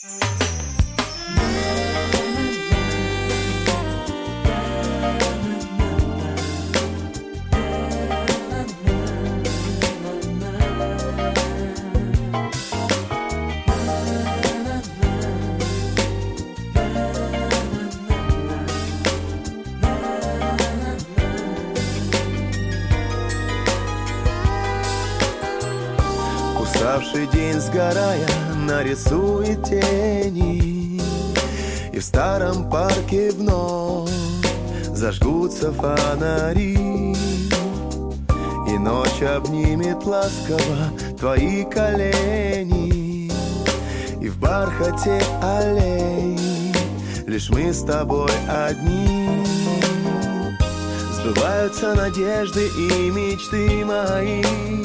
Уставший день, сгорая, нарисует тени, и в старом парке вновь зажгутся фонари, и ночь обнимет ласково твои колени, и в бархате аллей лишь мы с тобой одни. Сбываются надежды и мечты мои,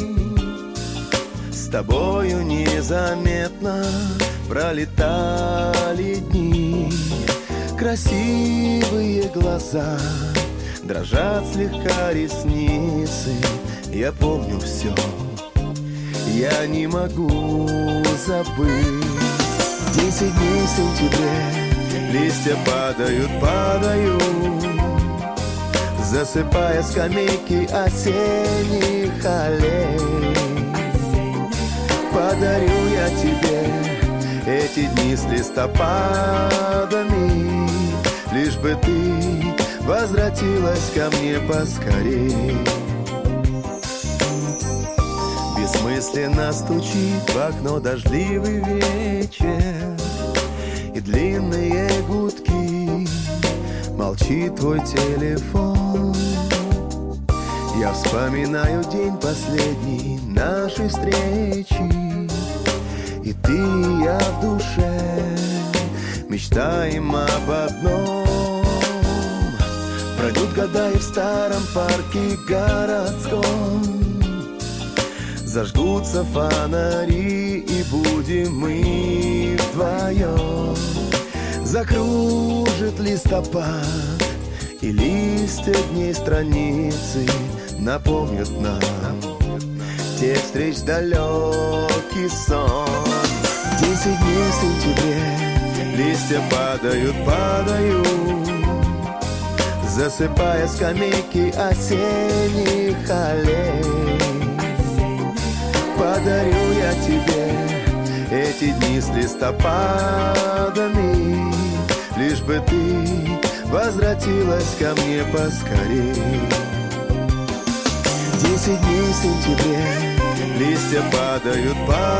с тобою незаметно пролетали дни. Красивые глаза, дрожат слегка ресницы. Я помню все, я не могу забыть. 10 дней в сентябре, листья падают, засыпая скамейки осенних аллей. Подарю я тебе эти дни с листопадами, лишь бы ты возвратилась ко мне поскорей. Бессмысленно стучит в окно дождливый вечер, и длинные гудки, молчит твой телефон. Я вспоминаю день последний нашей встречи, и ты и я в душе мечтаем об одном. Пройдут года и в старом парке городском зажгутся фонари, и будем мы вдвоем. Закружит листопад, и листья дней страницы напомнят нам тех встреч далекий сон. 10 дней в сентябре, листья падают, засыпая скамейки осенних аллей. Подарю я тебе эти дни с листопадами, лишь бы ты возвратилась ко мне поскорей. 10 дней в сентябре, листья падают,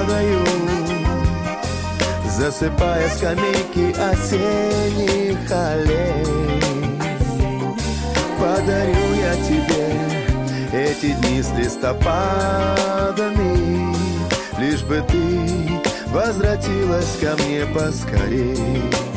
засыпая скамейки осенних аллей. Подарю я тебе эти дни с листопадами, лишь бы ты возвратилась ко мне поскорей.